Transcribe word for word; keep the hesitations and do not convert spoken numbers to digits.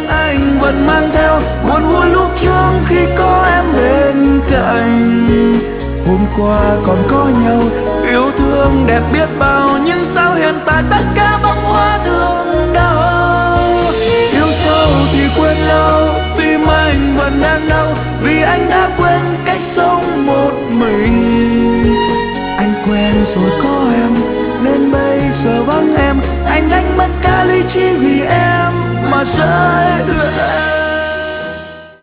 riêng anh vẫn mang theo buồn vui lúc trước khi có em bên cạnh. Hôm qua còn có nhau, yêu thương đẹp biết bao, nhưng sao hiện tại tất cả bỗng hóa thương đau. Yêu sâu thì quên lâu, tim anh vẫn đang đau vì anh đã quên cách sống một mình. Anh quen rồi có em nên bây giờ vắng em, anh đánh mất cả lý trí vì em mà rơi lệ.